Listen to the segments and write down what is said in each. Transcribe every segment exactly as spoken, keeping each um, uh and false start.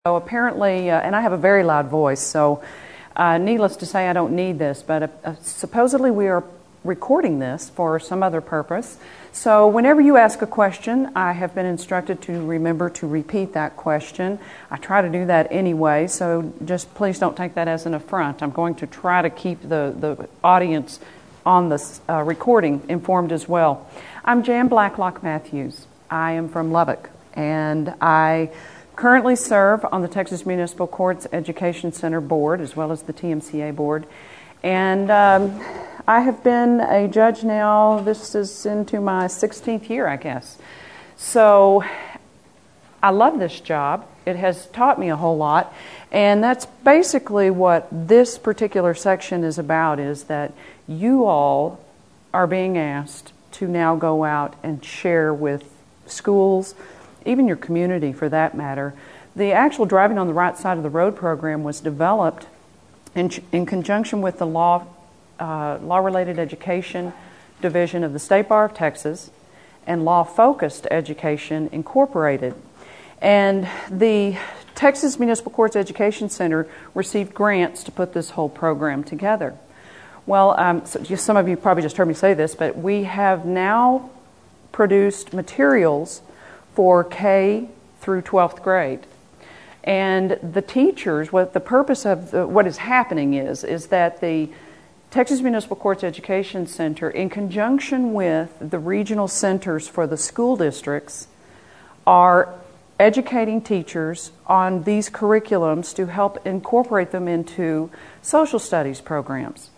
So apparently, uh, and I have a very loud voice, so uh, needless to say, I don't need this, but uh, uh, supposedly we are recording this for some other purpose. So whenever you ask a question, I have been instructed to remember to repeat that question. I try to do that anyway, so just please don't take that as an affront. I'm going to try to keep the, the audience on this uh, recording informed as well. I'm Jan Blacklock Matthews. I am from Lubbock, and I currently serve on the Texas Municipal Courts Education Center Board as well as the T M C A Board. And um, I have been a judge now, this is into my sixteenth year, I guess. So I love this job. It has taught me a whole lot. And that's basically what this particular section is about, is that you all are being asked to now go out and share with schools, even your community for that matter. The actual Driving on the Right Side of the Road program was developed in, in conjunction with the Law, uh, Law-Related Education Division of the State Bar of Texas and Law-Focused Education Incorporated. And the Texas Municipal Courts Education Center received grants to put this whole program together. Well, um, so just, some of you probably just heard me say this, but we have now produced materials for K through twelfth grade. And the teachers, what the purpose of the, what is happening is, is that the Texas Municipal Courts Education Center, in conjunction with the regional centers for the school districts, are educating teachers on these curriculums to help incorporate them into social studies programs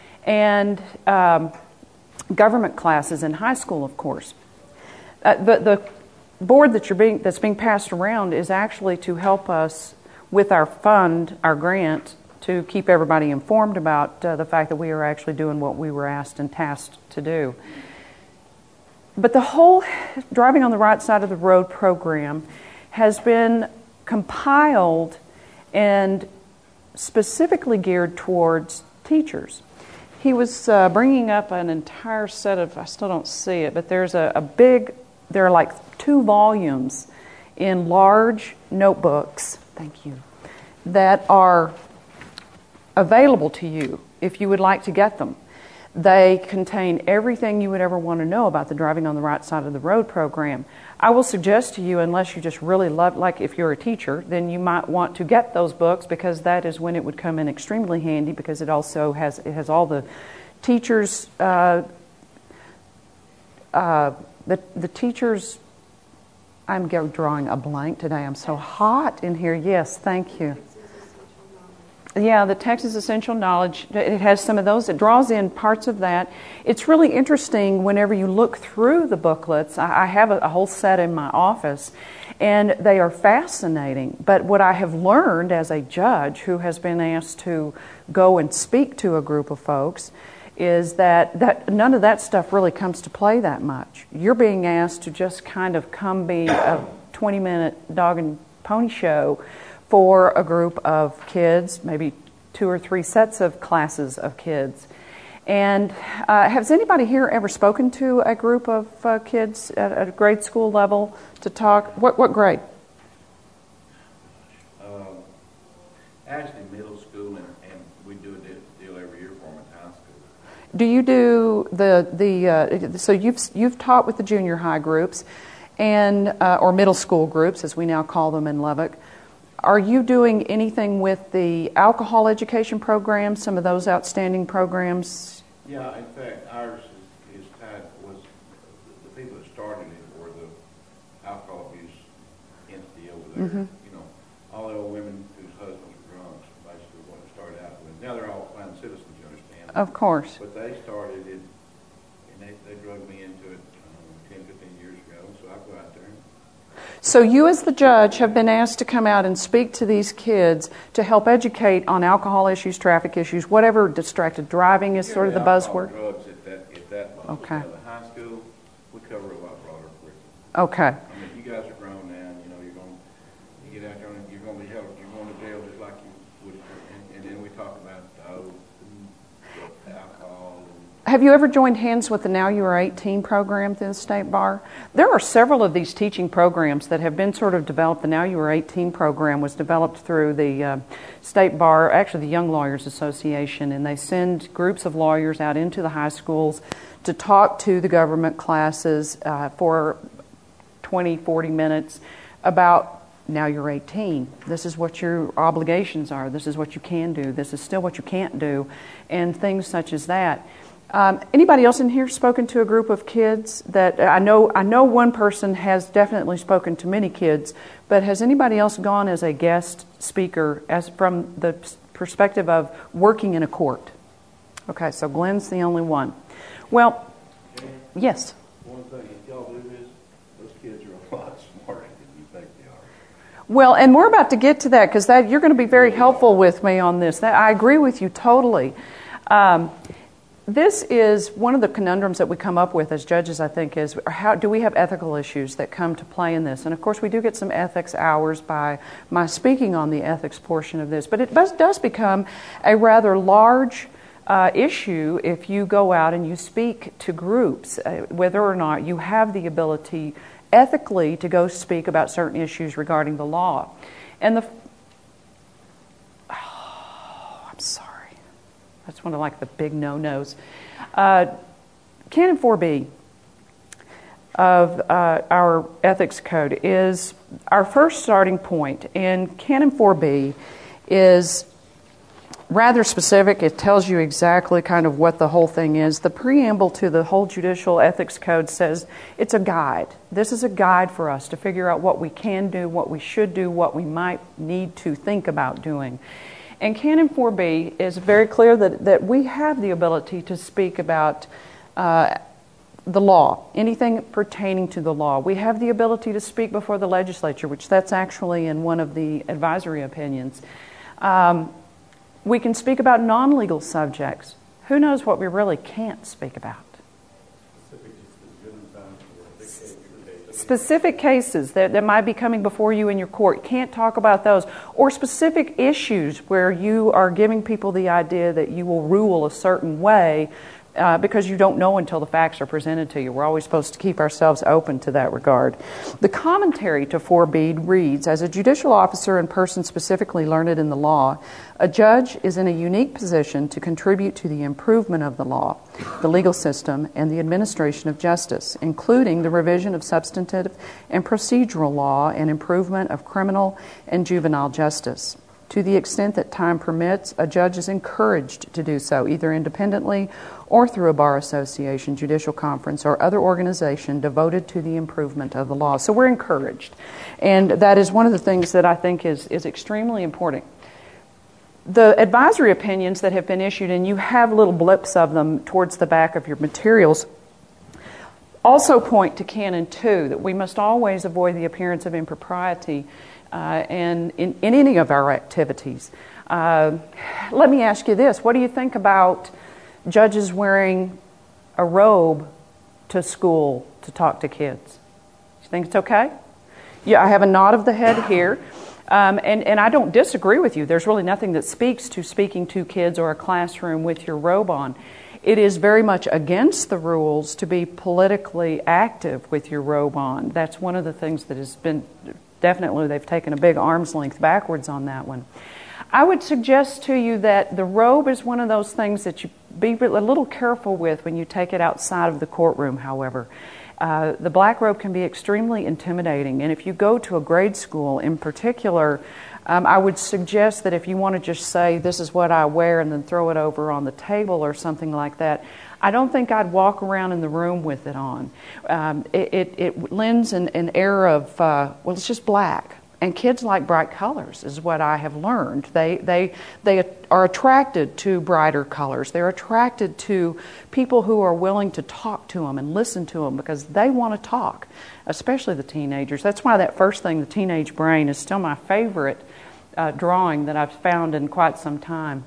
and um, government classes in high school, of course. Uh, the, the board that you're being, that's being passed around is actually to help us with our fund, our grant, to keep everybody informed about uh, the fact that we are actually doing what we were asked and tasked to do. But the whole Driving on the Right Side of the Road program has been compiled and specifically geared towards teachers. He was uh, bringing up an entire set of, I still don't see it, but there's a, a big, there are like two volumes in large notebooks, thank you, that are available to you if you would like to get them. They contain everything you would ever want to know about the Driving on the Right Side of the Road program. I will suggest to you, unless you just really love, like if you're a teacher, then you might want to get those books, because that is when it would come in extremely handy, because it also has, it has all the teachers, uh, uh, the, the teachers, I'm drawing a blank today, I'm so hot in here, yes, thank you. Yeah, the Texas Essential Knowledge, it has some of those. It draws in parts of that. It's really interesting whenever you look through the booklets. I have a, a whole set in my office, and they are fascinating. But what I have learned as a judge who has been asked to go and speak to a group of folks is that, that none of that stuff really comes to play that much. You're being asked to just kind of come be a twenty-minute dog and pony show for a group of kids, maybe two or three sets of classes of kids. And uh, has anybody here ever spoken to a group of uh, kids at, at a grade school level to talk? What, what grade? Um, actually, middle school, and, and we do a deal, deal every year for them in high school. Do you do the, the uh, so you've, you've taught with the junior high groups, and uh, or middle school groups, as we now call them in Lubbock. Are you doing anything with the alcohol education program, some of those outstanding programs? Yeah, in fact, ours is, is tied, was the, the people that started it were the alcohol abuse entity over there. Mm-hmm. You know, all the old women whose husbands were drunks, basically what it started out with. Now they're all fine citizens, you understand. Of course. But they started it, and they, they drugged me into it um, ten, fifteen years ago, so I go out there. So you as the judge have been asked to come out and speak to these kids to help educate on alcohol issues, traffic issues, whatever distracted driving is sort of the buzzword? Drugs at that, at that level. Okay. Now, the high school, we cover a lot broader curriculum. Okay. I mean, you guys are grown now, and, you know, you're going to, you get out there and you're going to be held, you're going to jail just like you would, and, and then we talk about, oh, alcohol. And have you ever joined hands with the Now You Are eighteen program through the State Bar? There are several of these teaching programs that have been sort of developed. The Now You Are eighteen program was developed through the uh, State Bar, actually the Young Lawyers Association, and they send groups of lawyers out into the high schools to talk to the government classes uh, for twenty, forty minutes about now you're eighteen. This is what your obligations are. This is what you can do. This is still what you can't do, and things such as that. Um, anybody else in here spoken to a group of kids? That I know, I know one person has definitely spoken to many kids, but has anybody else gone as a guest speaker, as from the perspective of working in a court? Okay, so Glenn's the only one. Well, Jan, yes. one thing, if y'all do this, those kids are a lot smarter than you think they are. Well, and we're about to get to that because that you're going to be very helpful with me on this. That, I agree with you totally. Um, This is one of the conundrums that we come up with as judges, I think, is how do we have ethical issues that come to play in this? And of course, we do get some ethics hours by my speaking on the ethics portion of this, but it does, does become a rather large uh, issue if you go out and you speak to groups, uh, whether or not you have the ability ethically to go speak about certain issues regarding the law. And the oh, I'm sorry. That's one of like the big no-nos. Uh, Canon four B of uh, our ethics code is our first starting point. And Canon four B is rather specific. It tells you exactly kind of what the whole thing is. The preamble to the whole judicial ethics code says it's a guide. This is a guide for us to figure out what we can do, what we should do, what we might need to think about doing. And Canon four B is very clear that, that we have the ability to speak about uh, the law, anything pertaining to the law. We have the ability to speak before the legislature, which that's actually in one of the advisory opinions. Um, we can speak about non-legal subjects. Who knows what we really can't speak about? Specific cases that, that might be coming before you in your court. Can't talk about those. Or specific issues where you are giving people the idea that you will rule a certain way uh, because you don't know until the facts are presented to you. We're always supposed to keep ourselves open to that regard. The commentary to four B reads, as a judicial officer and person specifically learned in the law, a judge is in a unique position to contribute to the improvement of the law, the legal system, and the administration of justice, including the revision of substantive and procedural law and improvement of criminal and juvenile justice. To the extent that time permits, a judge is encouraged to do so, either independently or through a bar association, judicial conference, or other organization devoted to the improvement of the law. So we're encouraged. And that is one of the things that I think is, is extremely important. The advisory opinions that have been issued, and you have little blips of them towards the back of your materials, also point to Canon two, that we must always avoid the appearance of impropriety uh, and in, in any of our activities. Uh, let me ask you this. What do you think about judges wearing a robe to school to talk to kids? You think it's okay? Yeah, I have a nod of the head here. Um, and, and I don't disagree with you. There's really nothing that speaks to speaking to kids or a classroom with your robe on. It is very much against the rules to be politically active with your robe on. That's one of the things that has been, definitely they've taken a big arm's length backwards on that one. I would suggest to you that the robe is one of those things that you be a little careful with when you take it outside of the courtroom, however. Uh, the black robe can be extremely intimidating, and if you go to a grade school in particular, um, I would suggest that if you want to just say, this is what I wear, and then throw it over on the table or something like that, I don't think I'd walk around in the room with it on. Um, it, it, it lends an, an air of, uh, well, it's just black. And kids like bright colors, is what I have learned. They they they are attracted to brighter colors. They're attracted to people who are willing to talk to them and listen to them because they want to talk, especially the teenagers. That's why that first thing, the teenage brain, is still my favorite uh, drawing that I've found in quite some time.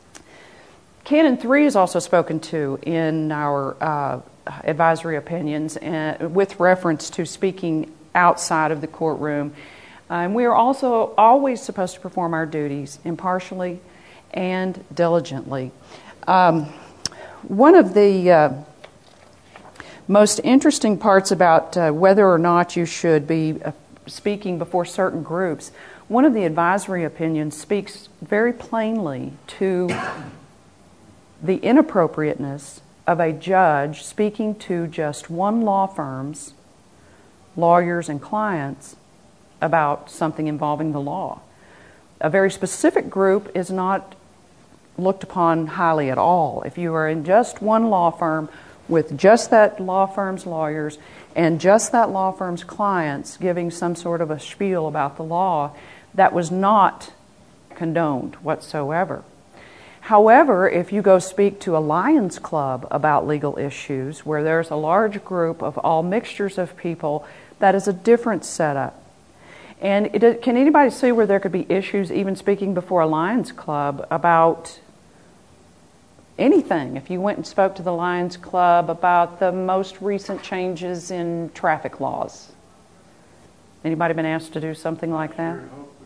Canon three is also spoken to in our uh, advisory opinions uh, with reference to speaking outside of the courtroom. Uh, and we are also always supposed to perform our duties impartially and diligently. Um, one of the uh, most interesting parts about uh, whether or not you should be uh, speaking before certain groups, one of the advisory opinions speaks very plainly to the inappropriateness of a judge speaking to just one law firm's lawyers and clients about something involving the law. A very specific group is not looked upon highly at all. If you are in just one law firm with just that law firm's lawyers and just that law firm's clients giving some sort of a spiel about the law, that was not condoned whatsoever. However, if you go speak to a Lions Club about legal issues where there's a large group of all mixtures of people, that is a different setup. And it, can anybody see where there could be issues even speaking before a Lions Club about anything? If you went and spoke to the Lions Club about the most recent changes in traffic laws. Anybody been asked to do something like that?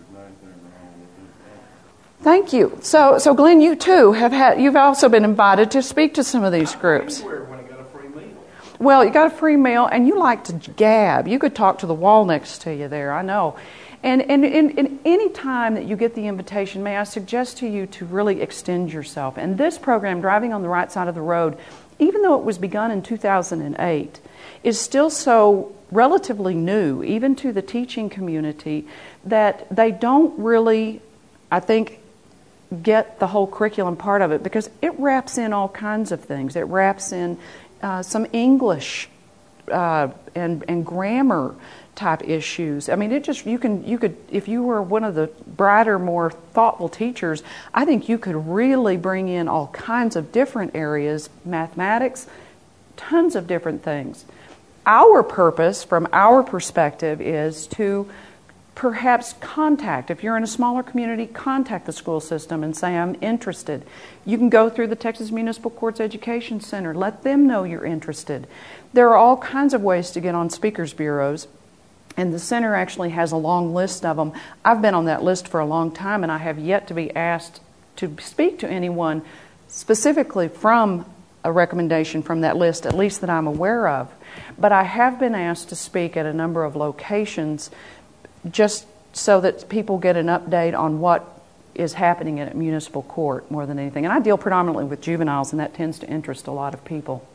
Thank you. So, so Glenn, you too have had. You've also been invited to speak to some of these groups. When I got a free meal. Well, you got a free meal, and you like to gab. You could talk to the wall next to you there. I know. And and in any time that you get the invitation, may I suggest to you to really extend yourself. And this program, Driving on the Right Side of the Road, even though it was begun in two thousand eight, is still so relatively new, even to the teaching community, that they don't really, I think, get the whole curriculum part of it, because it wraps in all kinds of things. It wraps in uh, some English uh, and and grammar type issues. I mean, it just you can you could if you were one of the brighter, more thoughtful teachers, I think you could really bring in all kinds of different areas, mathematics, tons of different things. Our purpose, from our perspective, is to perhaps contact, if you're in a smaller community, contact the school system and say, I'm interested. You can go through the Texas Municipal Courts Education Center. Let them know you're interested. There are all kinds of ways to get on speakers bureaus, and the center actually has a long list of them. I've been on that list for a long time, and I have yet to be asked to speak to anyone specifically from a recommendation from that list, at least that I'm aware of. But I have been asked to speak at a number of locations just so that people get an update on what is happening at municipal court more than anything. And I deal predominantly with juveniles, and that tends to interest a lot of people.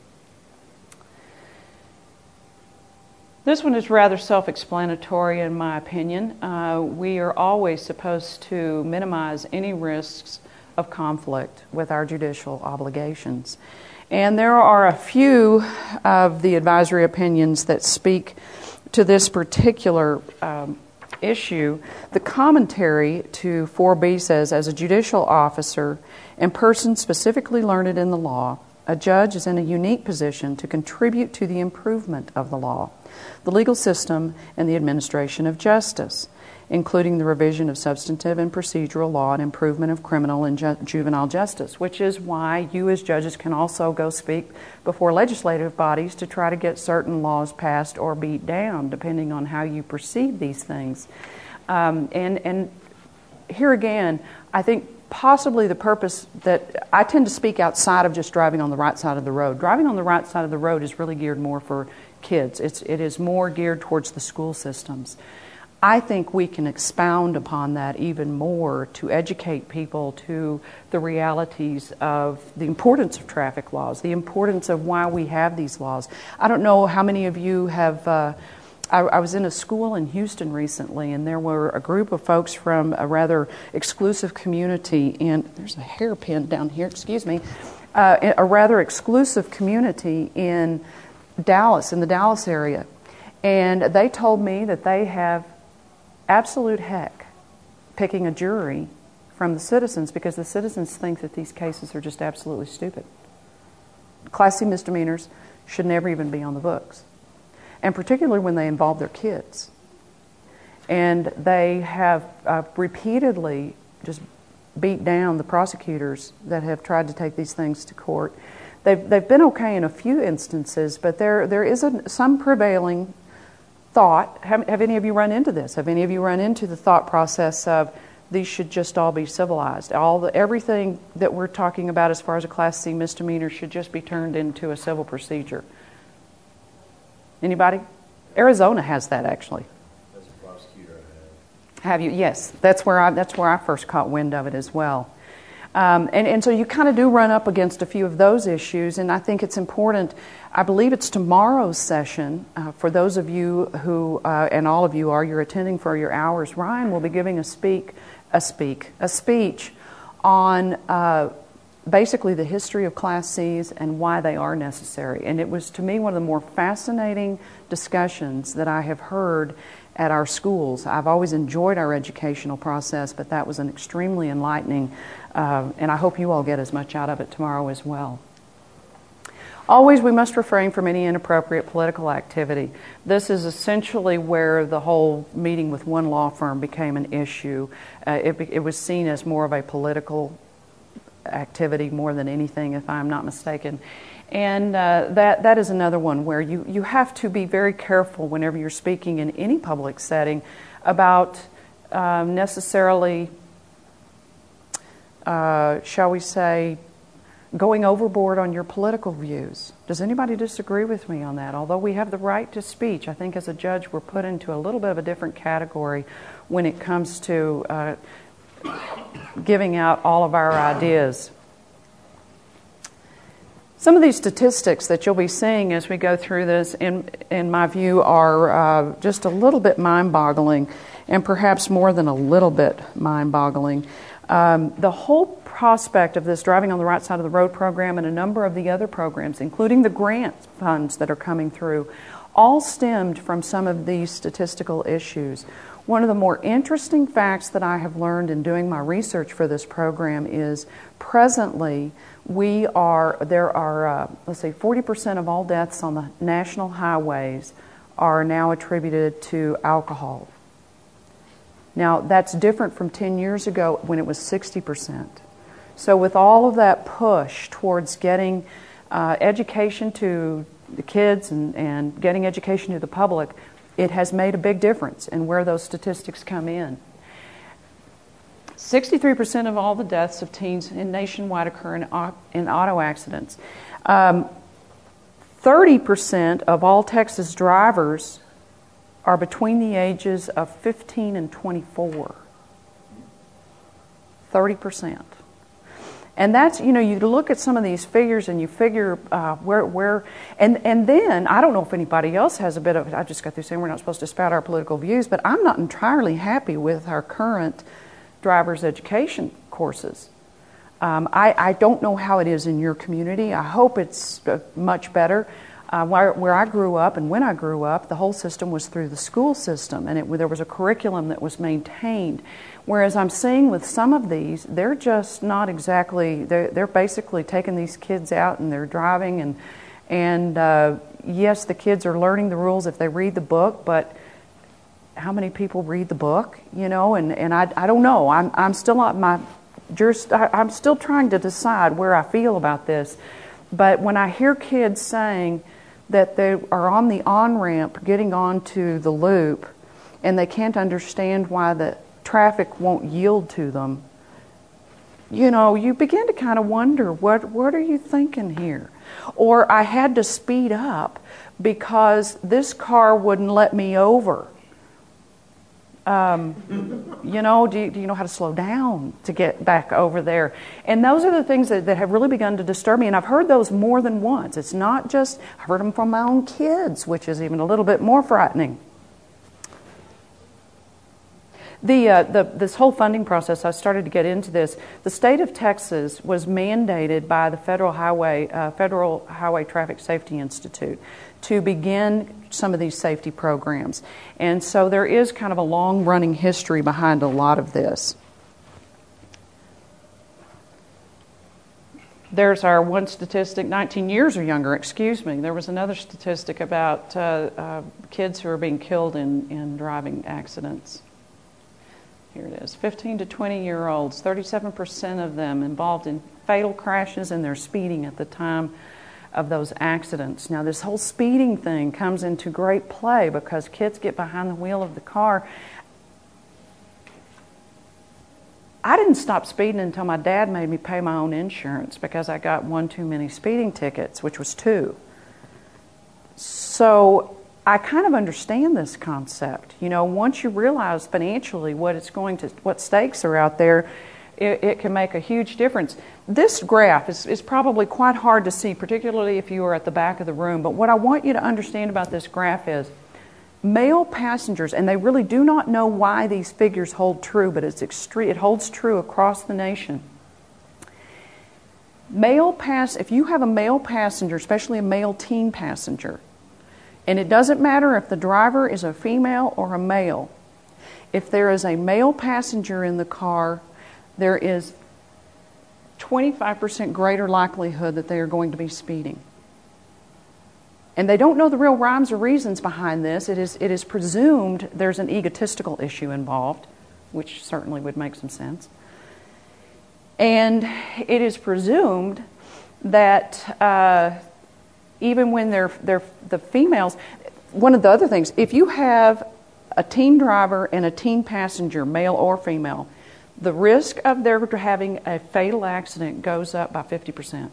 This one is rather self-explanatory in my opinion. Uh, we are always supposed to minimize any risks of conflict with our judicial obligations. And there are a few of the advisory opinions that speak to this particular um, issue. The commentary to four B says, as a judicial officer and person specifically learned in the law, a judge is in a unique position to contribute to the improvement of the law, the legal system, and the administration of justice, including the revision of substantive and procedural law and improvement of criminal and ju- juvenile justice, which is why you as judges can also go speak before legislative bodies to try to get certain laws passed or beat down, depending on how you perceive these things. Um, and, and here again, I think possibly the purpose that I tend to speak outside of just driving on the right side of the road. Driving on the right side of the road is really geared more for kids. It's, it is more geared towards the school systems. I think we can expound upon that even more to educate people to the realities of the importance of traffic laws, the importance of why we have these laws. I don't know how many of you have, uh, I, I was in a school in Houston recently, and there were a group of folks from a rather exclusive community, and there's a hairpin down here, excuse me, uh, a rather exclusive community in Dallas, in the Dallas area. And they told me that they have absolute heck picking a jury from the citizens because the citizens think that these cases are just absolutely stupid. Class C misdemeanors should never even be on the books, and particularly when they involve their kids. And they have uh, repeatedly just beat down the prosecutors that have tried to take these things to court. They've, they've been okay in a few instances, but there there is a, some prevailing thought. Have, have any of you run into this? Have any of you run into the thought process of these should just all be civilized. All the everything that we're talking about as far as a Class C misdemeanor should just be turned into a civil procedure. Anybody? Arizona has that, actually. As a prosecutor, I have. Have you? Yes, that's where I that's where I first caught wind of it as well. Um, and, and so you kind of do run up against a few of those issues, and I think it's important. I believe it's tomorrow's session. Uh, for those of you who, uh, and all of you are, you're attending for your hours, Ryan will be giving a speak, a speak, a speech on uh, basically the history of Class C's and why they are necessary. And it was, to me, one of the more fascinating discussions that I have heard at our schools. I've always enjoyed our educational process, but that was an extremely enlightening, uh, and I hope you all get as much out of it tomorrow as well. Always, we must refrain from any inappropriate political activity. This is essentially where the whole meeting with one law firm became an issue. Uh, it, it was seen as more of a political activity more than anything, if I'm not mistaken. And uh, that that is another one where you, you have to be very careful whenever you're speaking in any public setting about um, necessarily, uh, shall we say, going overboard on your political views. Does anybody disagree with me on that? Although we have the right to speech, I think as a judge we're put into a little bit of a different category when it comes to uh, giving out all of our ideas. Some of these statistics that you'll be seeing as we go through this, in, in my view, are uh, just a little bit mind-boggling, and perhaps more than a little bit mind-boggling. Um, the whole prospect of this Driving on the Right Side of the Road program and a number of the other programs, including the grant funds that are coming through, all stemmed from some of these statistical issues. One of the more interesting facts that I have learned in doing my research for this program is presently we are, there are, uh, let's say, forty percent of all deaths on the national highways are now attributed to alcohol. Now, that's different from ten years ago when it was sixty percent. So with all of that push towards getting uh, education to the kids and, and getting education to the public, it has made a big difference in where those statistics come in. sixty-three percent of all the deaths of teens in nationwide occur in, in auto accidents. Um, thirty percent of all Texas drivers are between the ages of fifteen and twenty-four. thirty percent. And that's, you know, you look at some of these figures and you figure uh, where, where, and, and then, I don't know if anybody else has a bit of, I just got through saying we're not supposed to spout our political views, but I'm not entirely happy with our current driver's education courses. Um, I, I don't know how it is in your community. I hope it's uh, much better. Uh, where, where I grew up and when I grew up, the whole system was through the school system, and it, there was a curriculum that was maintained. Whereas I'm seeing with some of these, they're just not exactly, they're, they're basically taking these kids out and they're driving, and, and uh, yes, the kids are learning the rules if they read the book, but how many people read the book, you know, and, and I, I don't know. I'm, I'm still not my, just, I, I'm still trying to decide where I feel about this. But when I hear kids saying that they are on the on-ramp getting onto the loop and they can't understand why the traffic won't yield to them, you know, you begin to kind of wonder, what, what are you thinking here? Or I had to speed up because this car wouldn't let me over. Um, you know, do you, do you know how to slow down to get back over there? And those are the things that, that have really begun to disturb me, and I've heard those more than once. It's not just, I've heard them from my own kids, which is even a little bit more frightening. The, uh, the this whole funding process, I started to get into this. The state of Texas was mandated by the Federal Highway uh, Federal Highway Traffic Safety Institute to begin some of these safety programs. And so there is kind of a long-running history behind a lot of this. There's our one statistic, nineteen years or younger, excuse me. There was another statistic about uh, uh, kids who are being killed in, in driving accidents. Here it is, fifteen to twenty-year-olds, thirty-seven percent of them involved in fatal crashes, and they're speeding at the time of those accidents. Now, this whole speeding thing comes into great play because kids get behind the wheel of the car. I didn't stop speeding until my dad made me pay my own insurance because I got one too many speeding tickets, which was two. So I kind of understand this concept. You know, once you realize financially what it's going to, what stakes are out there, it, it can make a huge difference. This graph is, is probably quite hard to see, particularly if you are at the back of the room. But what I want you to understand about this graph is male passengers, and they really do not know why these figures hold true, but it's extreme, it holds true across the nation. Male pass, if you have a male passenger, especially a male teen passenger, and it doesn't matter if the driver is a female or a male, if there is a male passenger in the car, there is twenty-five percent greater likelihood that they are going to be speeding. And they don't know the real rhymes or reasons behind this. It is, it is presumed there's an egotistical issue involved, which certainly would make some sense. And it is presumed that uh, even when they're, they're the females, one of the other things, if you have a teen driver and a teen passenger, male or female, the risk of their having a fatal accident goes up by fifty percent.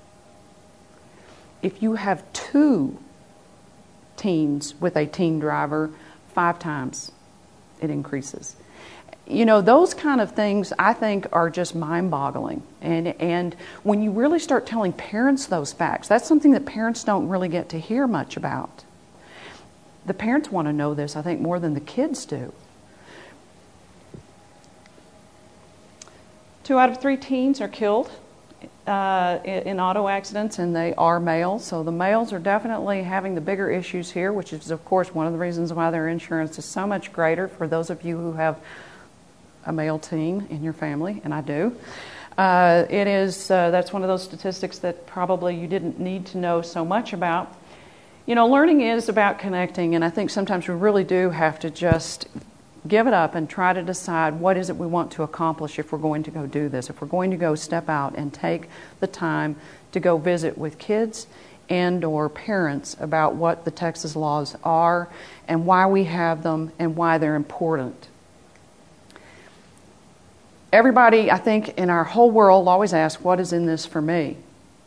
If you have two teens with a teen driver, five times it increases. You know, those kind of things I think are just mind-boggling. And and when you really start telling parents those facts, that's something that parents don't really get to hear much about. The parents want to know this, I think, more than the kids do. Two out of three teens are killed Uh, in auto accidents, and they are males. So the males are definitely having the bigger issues here, which is, of course, one of the reasons why their insurance is so much greater for those of you who have a male teen in your family, and I do. Uh, it is, uh, that's one of those statistics that probably you didn't need to know so much about. You know, learning is about connecting, and I think sometimes we really do have to just give it up and try to decide what is it we want to accomplish if we're going to go do this, if we're going to go step out and take the time to go visit with kids and or parents about what the Texas laws are and why we have them and why they're important. Everybody, I think, in our whole world always asks, what is in this for me?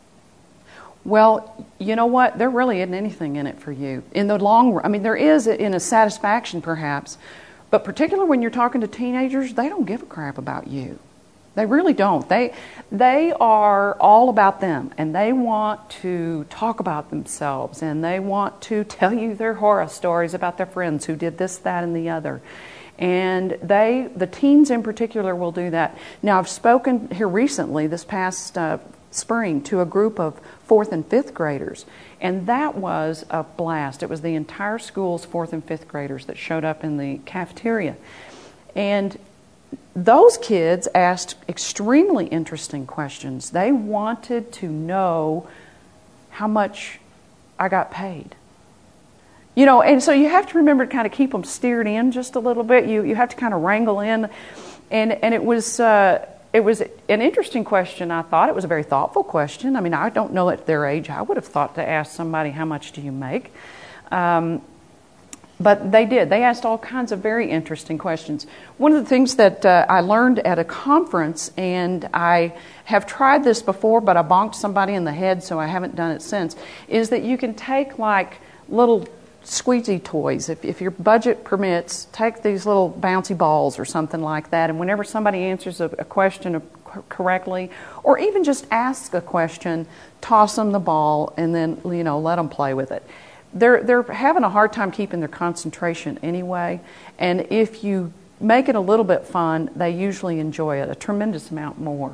Well, you know what? There really isn't anything in it for you. In the long run, I mean, there is in a satisfaction perhaps, but particularly when you're talking to teenagers, they don't give a crap about you. They really don't. They they are all about them, and they want to talk about themselves, and they want to tell you their horror stories about their friends who did this, that, and the other. And they, the teens in particular, will do that. Now, I've spoken here recently, this past uh, spring, to a group of fourth and fifth graders, and that was a blast. It was the entire school's fourth and fifth graders that showed up in the cafeteria. And those kids asked extremely interesting questions. They wanted to know how much I got paid. You know, and so you have to remember to kind of keep them steered in just a little bit. You you have to kind of wrangle in. And, and it was... Uh, It was an interesting question, I thought. It was a very thoughtful question. I mean, I don't know at their age. I would have thought to ask somebody, how much do you make? Um, but they did. They asked all kinds of very interesting questions. One of the things that uh, I learned at a conference, and I have tried this before, but I bonked somebody in the head, so I haven't done it since, is that you can take like little squeezy toys. If, if your budget permits, take these little bouncy balls or something like that, and whenever somebody answers a, a question correctly, or even just ask a question, toss them the ball and then, you know, let them play with it. They're, they're having a hard time keeping their concentration anyway, and if you make it a little bit fun, they usually enjoy it a tremendous amount more.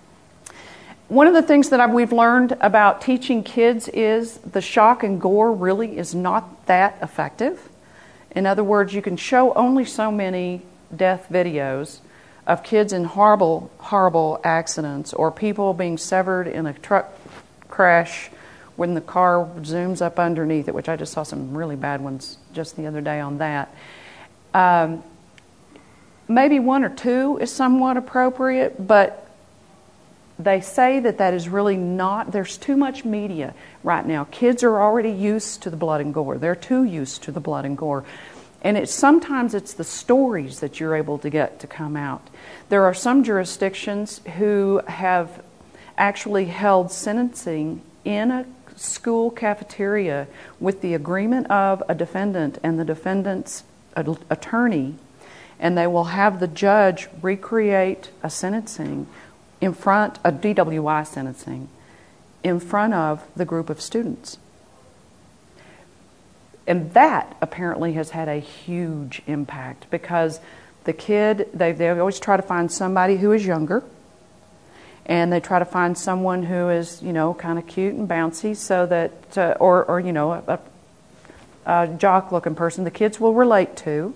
One of the things that I've, we've learned about teaching kids is the shock and gore really is not that effective. In other words, you can show only so many death videos of kids in horrible, horrible accidents or people being severed in a truck crash when the car zooms up underneath it, which I just saw some really bad ones just the other day on that. Um, maybe one or two is somewhat appropriate, but they say that that is really not, there's too much media right now. Kids are already used to the blood and gore. They're too used to the blood and gore. And it's sometimes it's the stories that you're able to get to come out. There are some jurisdictions who have actually held sentencing in a school cafeteria with the agreement of a defendant and the defendant's attorney, and they will have the judge recreate a sentencing in front, a D W I sentencing, in front of the group of students. And that apparently has had a huge impact because the kid, they, they always try to find somebody who is younger, and they try to find someone who is, you know, kind of cute and bouncy so that, uh, or, or, you know, a, a jock-looking person the kids will relate to.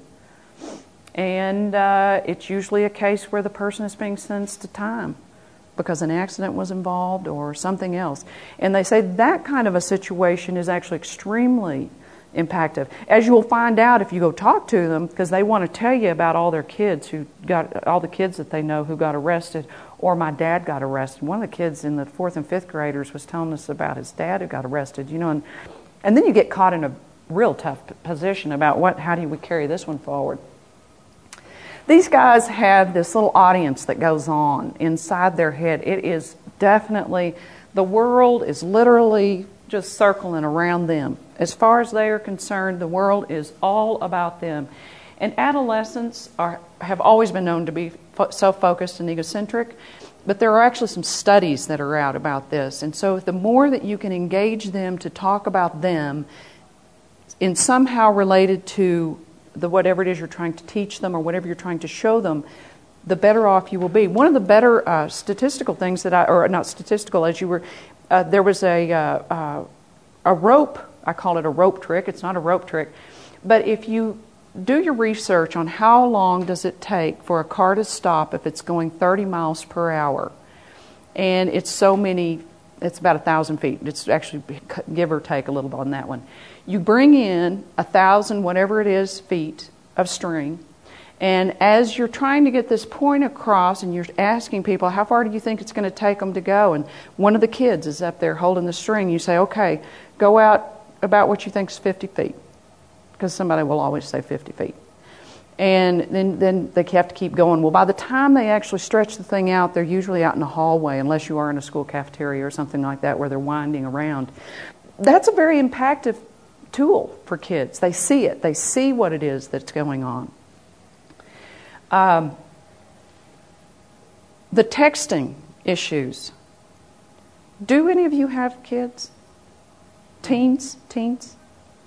And uh, it's usually a case where the person is being sentenced to time because an accident was involved or something else. And they say that kind of a situation is actually extremely impactful. As you'll find out if you go talk to them, because they want to tell you about all their kids who got, all the kids that they know who got arrested, or my dad got arrested. One of the kids in the fourth and fifth graders was telling us about his dad who got arrested, you know, and, and then you get caught in a real tough position about what, how do we carry this one forward. These guys have this little audience that goes on inside their head. It is definitely, the world is literally just circling around them. As far as they are concerned, the world is all about them. And adolescents are have always been known to be fo- self-focused and egocentric, but there are actually some studies that are out about this. And so the more that you can engage them to talk about them in somehow related to the whatever it is you're trying to teach them or whatever you're trying to show them, the better off you will be. One of the better uh, statistical things that I, or not statistical, as you were, uh, there was a uh, uh, a rope, I call it a rope trick, it's not a rope trick, but if you do your research on how long does it take for a car to stop if it's going thirty miles per hour, and it's so many, it's about a thousand feet, it's actually give or take a little bit on that one. You bring in a thousand, whatever it is, feet of string, and as you're trying to get this point across and you're asking people, how far do you think it's going to take them to go? And one of the kids is up there holding the string. You say, okay, go out about what you think is fifty feet. Because somebody will always say fifty feet. And then, then they have to keep going. Well, by the time they actually stretch the thing out, they're usually out in the hallway, unless you are in a school cafeteria or something like that where they're winding around. That's a very impactful tool for kids. They see it. They see what it is that's going on. Um, the texting issues. Do any of you have kids? Teens? Teens?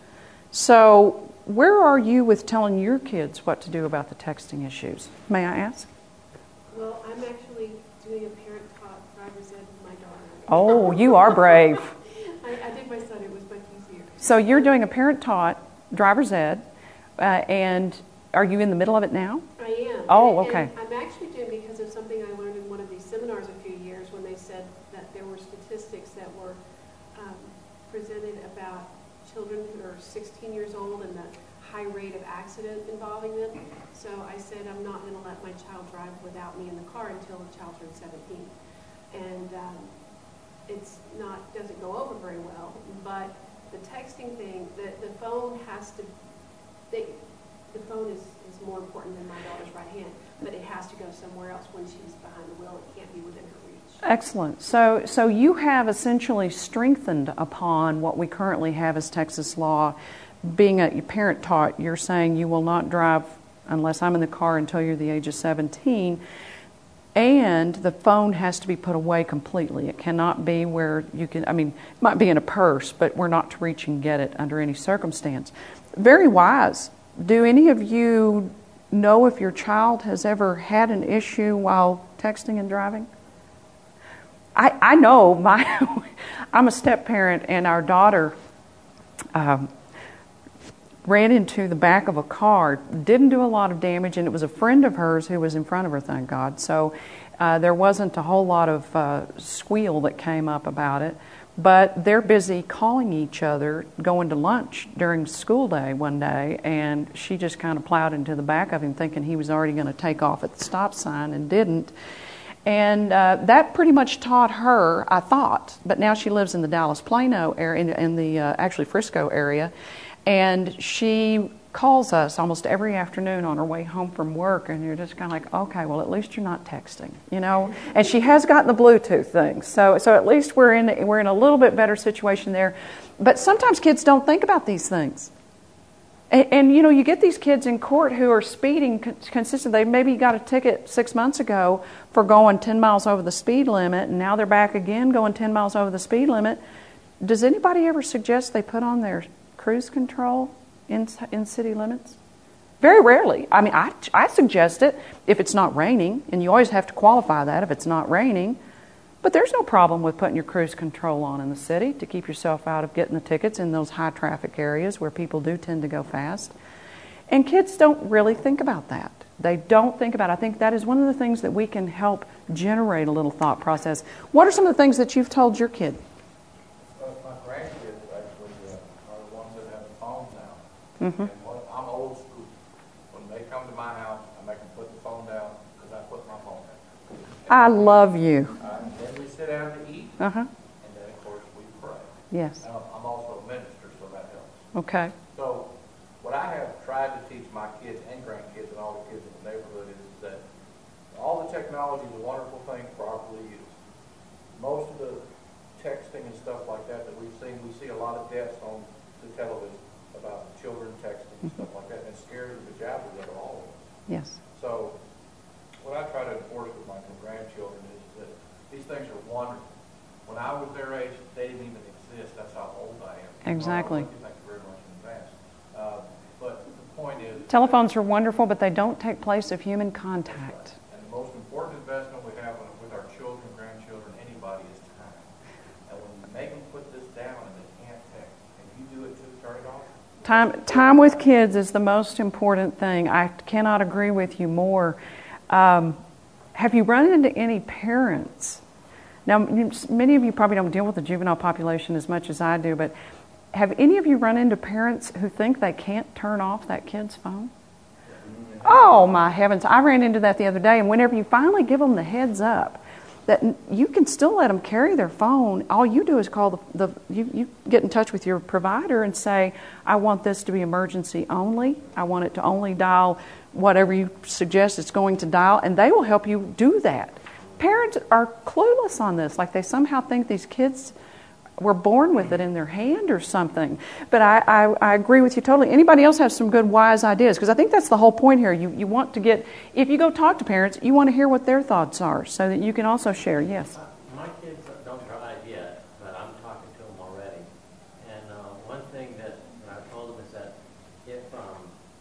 So, where are you with telling your kids what to do about the texting issues? May I ask? Well, I'm actually doing a parent-taught driver's ed with my daughter. Oh, you are brave. I, I did my son. It was much easier. So you're doing a parent-taught driver's ed, uh, and are you in the middle of it now? I am. Oh, and, okay. And I'm actually doing because of something I learned in one of these seminars a few years when they said that there were statistics that were um, presented about children who are sixteen years old and the high rate of accident involving them. So I said I'm not going to let my child drive without me in the car until the child turns seventeen. And um, it's not doesn't go over very well. But the texting thing, the, the phone has to, they, the phone is, is more important than my daughter's right hand, but it has to go somewhere else when she's behind the wheel. It can't be within her reach. Excellent. So, so you have essentially strengthened upon what we currently have as Texas law. Being a parent taught, you're saying you will not drive unless I'm in the car until you're the age of seventeen, and the phone has to be put away completely. It cannot be where you can, I mean, it might be in a purse, but we're not to reach and get it under any circumstance. Very wise. Do any of you know if your child has ever had an issue while texting and driving? I, I know my I'm a step parent, and our daughter um, ran into the back of a car, didn't do a lot of damage, and it was a friend of hers who was in front of her, thank God. So uh, there wasn't a whole lot of uh, squeal that came up about it. But they're busy calling each other, going to lunch during school day one day, and she just kind of plowed into the back of him thinking he was already going to take off at the stop sign and didn't. And uh, that pretty much taught her, I thought, but now she lives in the Dallas-Plano area, in, in the uh, actually Frisco area, and she calls us almost every afternoon on her way home from work, and you're just kind of like, okay, well, at least you're not texting, you know. And she has gotten the Bluetooth thing, so so at least we're in we're in a little bit better situation there. But sometimes kids don't think about these things, and, and you know, you get these kids in court who are speeding con- consistently. They maybe got a ticket six months ago for going ten miles over the speed limit, and now they're back again going ten miles over the speed limit. Does anybody ever suggest they put on their cruise control in in city limits? Very rarely. I mean, I, I suggest it if it's not raining, and you always have to qualify that if it's not raining. But there's no problem with putting your cruise control on in the city to keep yourself out of getting the tickets in those high traffic areas where people do tend to go fast. And kids don't really think about that. They don't think about it. I think that is one of the things that we can help generate a little thought process. What are some of the things that you've told your kid? Mm-hmm. And when, I'm old school. When they come to my house, I make them put the phone down because I put my phone down. I love you. Uh, and then we sit down to eat, uh-huh. and then, of course, we pray. Yes. And I'm also a minister, so that helps. Okay. So what I have tried to teach my kids and grandkids and all the kids in the neighborhood is that all the technology is a wonderful thing properly used. Most of the texting and stuff like that that we've seen, we see a lot of deaths on the television about children texting and stuff like that, and it scares the jabbers out of all of us. Yes. So what I try to enforce with my grandchildren is that these things are wonderful. When I was their age, they didn't even exist. That's how old I am. Exactly. Well, thank you very much in advance. Uh, but the point is... Telephones are wonderful, but they don't take place of human contact. Right. And the most important investment we have with our children, grandchildren, anybody is time. And when you make them put this down and they can't text, and you do it too, turn it off. Time, time with kids is the most important thing. I cannot agree with you more. Um, have you run into any parents? Now, many of you probably don't deal with the juvenile population as much as I do, but have any of you run into parents who think they can't turn off that kid's phone? Oh, my heavens. I ran into that the other day, and whenever you finally give them the heads up, that you can still let them carry their phone. All you do is call the, the you, you get in touch with your provider and say, I want this to be emergency only. I want it to only dial whatever you suggest it's going to dial, and they will help you do that. Parents are clueless on this, like they somehow think these kids were born with it in their hand or something. But I, I, I agree with you totally. Anybody else have some good, wise ideas? Because I think that's the whole point here. You, you want to get, if you go talk to parents, you want to hear what their thoughts are so that you can also share. Yes? My kids don't drive yet, but I'm talking to them already. And uh, one thing that, that I've told them is that if um,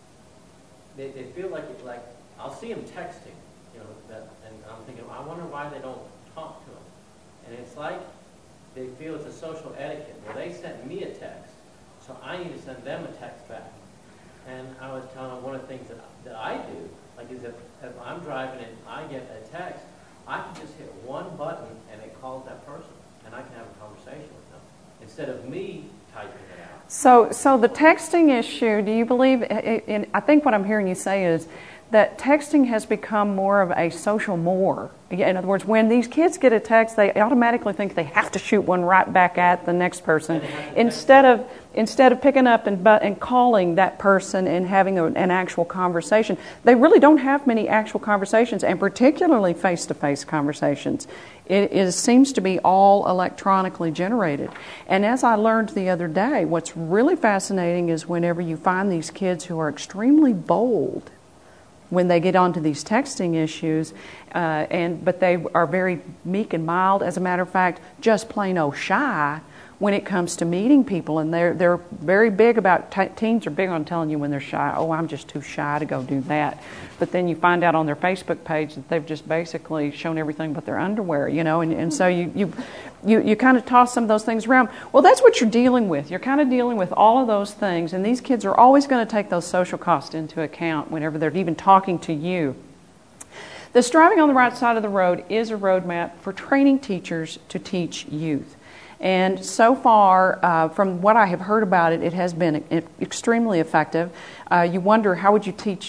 they, they feel like, it, like I'll see them texting, you know, that, and I'm thinking, I wonder why they don't talk to them. And it's like, they feel it's a social etiquette. Well, they sent me a text, so I need to send them a text back. And I was telling them one of the things that, that I do, like is if, if I'm driving and I get a text, I can just hit one button and it calls that person, and I can have a conversation with them instead of me typing it out. So, so the texting issue, do you believe, and I think what I'm hearing you say is that texting has become more of a social more. In other words, when these kids get a text, they automatically think they have to shoot one right back at the next person, instead of instead of picking up and but and calling that person and having a, an actual conversation. They really don't have many actual conversations, and particularly face-to-face conversations. It is seems to be all electronically generated. And as I learned the other day, what's really fascinating is whenever you find these kids who are extremely bold when they get onto these texting issues, uh, and but they are very meek and mild. As a matter of fact, just plain old shy when it comes to meeting people, and they're they're very big about t- teens are big on telling you when they're shy. Oh, I'm just too shy to go do that. But then you find out on their Facebook page that they've just basically shown everything but their underwear, you know, and, and so you you you, you kind of toss some of those things around. Well, that's what you're dealing with. You're kind of dealing with all of those things, and these kids are always going to take those social costs into account whenever they're even talking to you. This Driving on the Right Side of the Road is a roadmap for training teachers to teach youth. And so far, uh, from what I have heard about it, it has been extremely effective. Uh, you wonder, how would you teach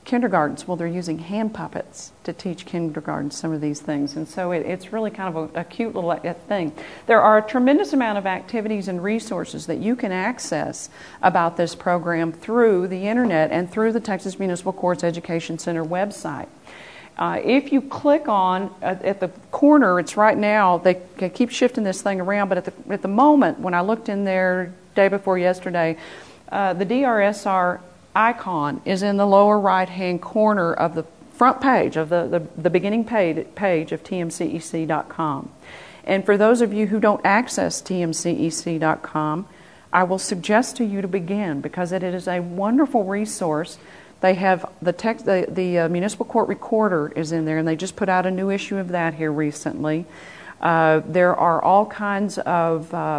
kindergartens. Well, they're using hand puppets to teach kindergartens some of these things. And so it, it's really kind of a, a cute little thing. There are a tremendous amount of activities and resources that you can access about this program through the internet and through the Texas Municipal Courts Education Center website. Uh, if you click on, uh, at the corner, it's right now, they, they keep shifting this thing around, but at the, at the moment, when I looked in there day before yesterday, uh, the D R S R icon is in the lower right-hand corner of the front page, of the, the, the beginning page, page of T M C E C dot com. And for those of you who don't access T M C E C dot com, I will suggest to you to begin, because it is a wonderful resource. They have the text, the, the uh, Municipal Court Recorder is in there, and they just put out a new issue of that here recently. Uh, there are all kinds of uh,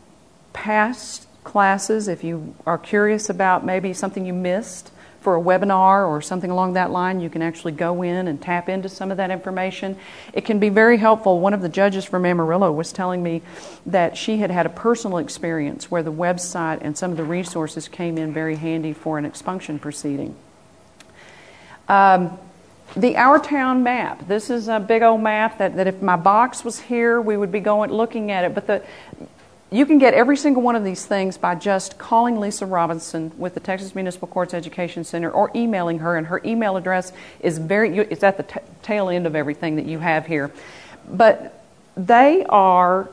past classes. If you are curious about maybe something you missed for a webinar or something along that line, you can actually go in and tap into some of that information. It can be very helpful. One of the judges from Amarillo was telling me that she had had a personal experience where the website and some of the resources came in very handy for an expunction proceeding. Um, the Our Town map. This is a big old map that, that if my box was here, we would be going looking at it. But the You can get every single one of these things by just calling Lisa Robinson with the Texas Municipal Courts Education Center or emailing her, and her email address is very, it's at the t- tail end of everything that you have here. But they are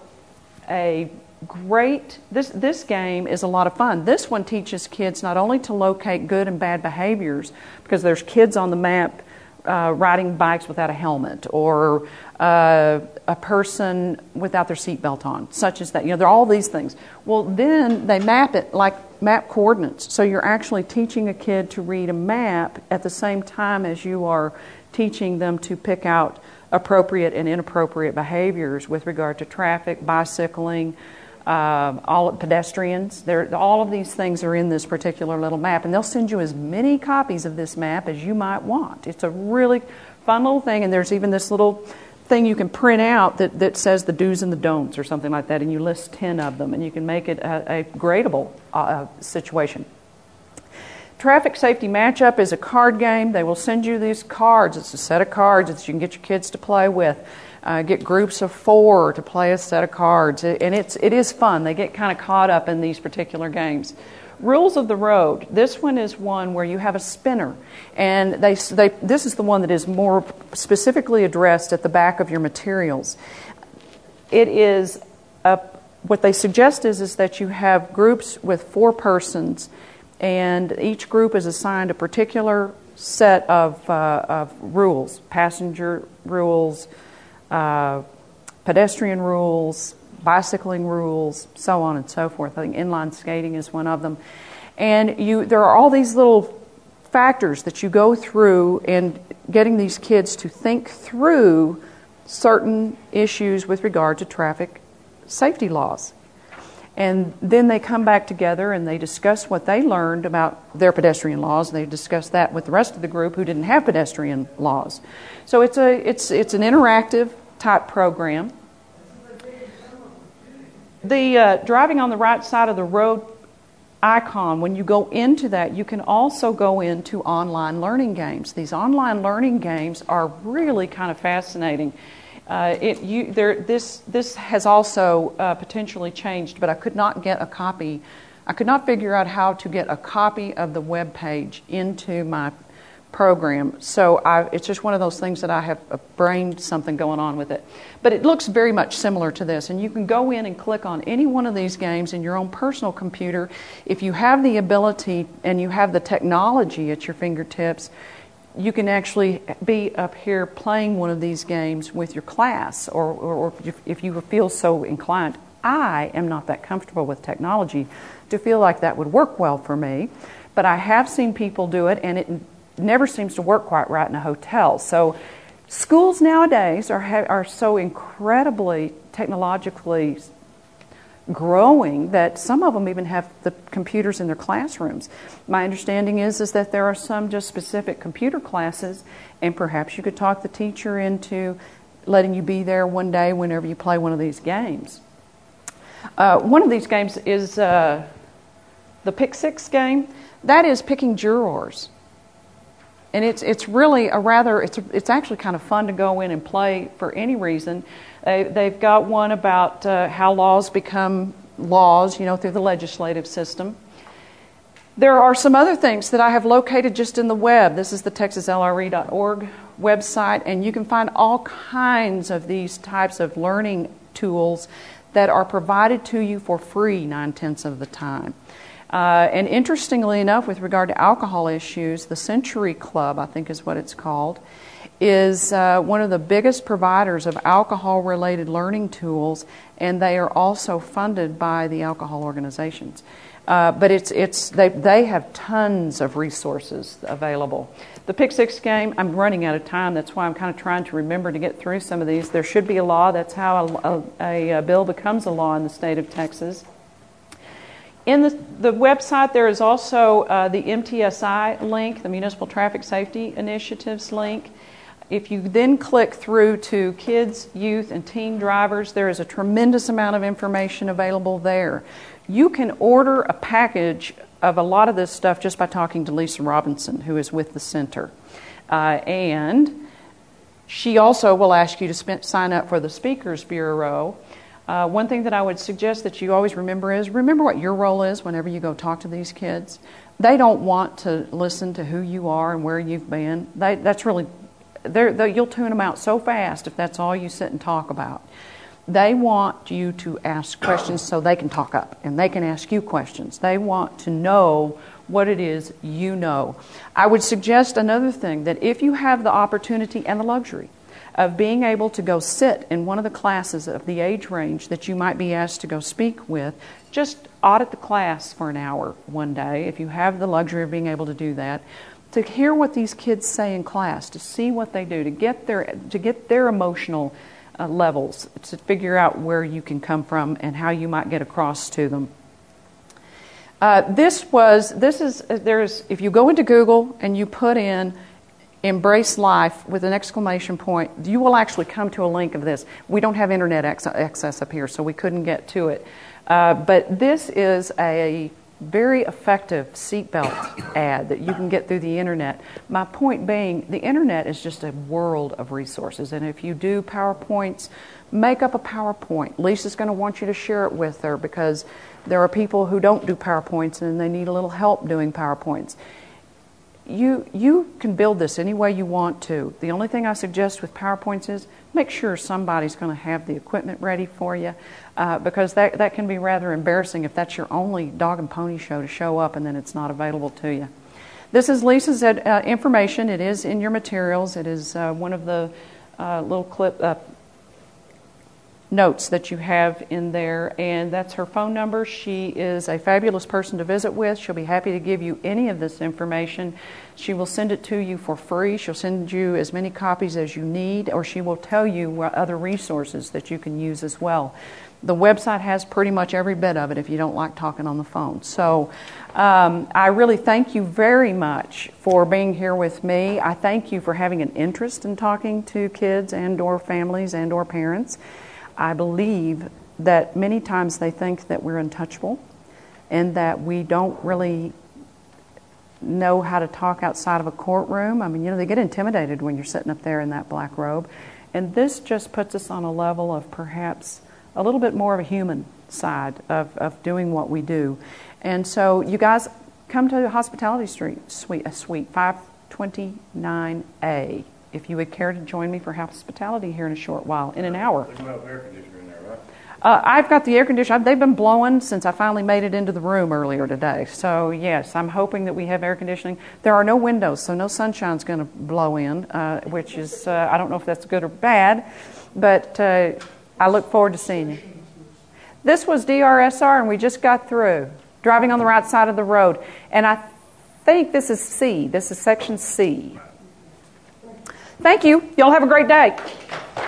a great, this, this game is a lot of fun. This one teaches kids not only to locate good and bad behaviors, because there's kids on the map Uh, riding bikes without a helmet, or uh, a person without their seatbelt on, such as that. You know, there are all these things. Well, then they map it like map coordinates. So you're actually teaching a kid to read a map at the same time as you are teaching them to pick out appropriate and inappropriate behaviors with regard to traffic, bicycling, Uh, all pedestrians. There, all of these things are in this particular little map, and they'll send you as many copies of this map as you might want. It's a really fun little thing, and there's even this little thing you can print out that, that says the do's and the don'ts or something like that, and you list ten of them, and you can make it a, a gradable uh, situation. Traffic Safety Matchup is a card game. They will send you these cards. It's a set of cards that you can get your kids to play with. Uh, get groups of four to play a set of cards, and it's it is fun. They get kind of caught up in these particular games. Rules of the Road. This one is one where you have a spinner, and they they this is the one that is more specifically addressed at the back of your materials. It is a, what they suggest is is that you have groups with four persons, and each group is assigned a particular set of uh, of rules, passenger rules, Uh, pedestrian rules, bicycling rules, so on and so forth. I think inline skating is one of them. And you, there are all these little factors that you go through in getting these kids to think through certain issues with regard to traffic safety laws. And then they come back together and they discuss what they learned about their pedestrian laws. They discuss that with the rest of the group who didn't have pedestrian laws. So it's a it's it's an interactive type program. The uh, driving on the right side of the road icon, when you go into that, you can also go into online learning games. These online learning games are really kind of fascinating. Uh, it, you, there, this, this has also uh, potentially changed, but I could not get a copy. I could not figure out how to get a copy of the web page into my program. So I, it's just one of those things that I have a brain something going on with it. But it looks very much similar to this, and you can go in and click on any one of these games in your own personal computer. If you have the ability and you have the technology at your fingertips, you can actually be up here playing one of these games with your class, or, or, or if you feel so inclined. I am not that comfortable with technology to feel like that would work well for me, but I have seen people do it, and it never seems to work quite right in a hotel. So schools nowadays are ha- are so incredibly technologically growing that some of them even have the computers in their classrooms. My understanding is is that there are some just specific computer classes, and perhaps you could talk the teacher into letting you be there one day whenever you play one of these games. Uh, one of these games is uh, the Pick Six game. That is picking jurors. And it's it's really a rather, it's it's actually kind of fun to go in and play for any reason. They, they've got one about uh, how laws become laws, you know, through the legislative system. There are some other things that I have located just in the web. This is the texas l r e dot org website, and you can find all kinds of these types of learning tools that are provided to you for free nine-tenths of the time. Uh, and interestingly enough, with regard to alcohol issues, the Century Club, I think is what it's called, is uh, one of the biggest providers of alcohol-related learning tools, and they are also funded by the alcohol organizations. Uh, but it's it's they they have tons of resources available. The Pick Six game, I'm running out of time. That's why I'm kind of trying to remember to get through some of these. There should be a law. That's how a, a, a bill becomes a law in the state of Texas. In the, the website, there is also uh, the M T S I link, the Municipal Traffic Safety Initiatives link. If you then click through to kids, youth, and teen drivers, there is a tremendous amount of information available there. You can order a package of a lot of this stuff just by talking to Lisa Robinson, who is with the center. Uh, and she also will ask you to spend, sign up for the Speakers Bureau. Uh, one thing that I would suggest that you always remember is, remember what your role is whenever you go talk to these kids. They don't want to listen to who you are and where you've been. They, that's really, they're, they're, you'll tune them out so fast if that's all you sit and talk about. They want you to ask questions so they can talk up and they can ask you questions. They want to know what it is you know. I would suggest another thing, that if you have the opportunity and the luxury of being able to go sit in one of the classes of the age range that you might be asked to go speak with, just audit the class for an hour one day, if you have the luxury of being able to do that, to hear what these kids say in class, to see what they do, to get their, to get their emotional Uh, levels, to figure out where you can come from and how you might get across to them. Uh, this was, this is, uh, there's, if you go into Google and you put in Embrace Life with an exclamation point, you will actually come to a link of this. We don't have internet access up here, so we couldn't get to it. Uh, but this is a very effective seatbelt ad that you can get through the internet. My point being, the internet is just a world of resources, and if you do PowerPoints, make up a PowerPoint. Lisa's going to want you to share it with her, because there are people who don't do PowerPoints and they need a little help doing PowerPoints. You you can build this any way you want to. The only thing I suggest with PowerPoints is make sure somebody's going to have the equipment ready for you, uh, because that, that can be rather embarrassing if that's your only dog and pony show to show up and then it's not available to you. This is Lisa's uh, information. It is in your materials. It is uh, one of the uh, little clip uh, notes that you have in there, and that's her phone number. She is a fabulous person to visit with. She'll be happy to give you any of this information. She will send it to you for free. She'll send you as many copies as you need, or she will tell you what other resources that you can use as well. The website has pretty much every bit of it if you don't like talking on the phone. So um, I really thank you very much for being here with me. I thank you for having an interest in talking to kids and or families and or parents. I believe that many times they think that we're untouchable and that we don't really know how to talk outside of a courtroom. I mean, you know, they get intimidated when you're sitting up there in that black robe. And this just puts us on a level of perhaps a little bit more of a human side of, of doing what we do. And so you guys come to Hospitality Street, Suite, uh, Suite five twenty-nine A. If you would care to join me for hospitality here in a short while, in an hour. There's no air conditioner in there, right? Uh, I've got the air conditioner. They've been blowing since I finally made it into the room earlier today. So, yes, I'm hoping that we have air conditioning. There are no windows, so no sunshine's going to blow in, uh, which is, uh, I don't know if that's good or bad, but uh, I look forward to seeing you. This was D R S R, and we just got through, driving on the right side of the road. And I think this is C. This is section C. Thank you. Y'all have a great day.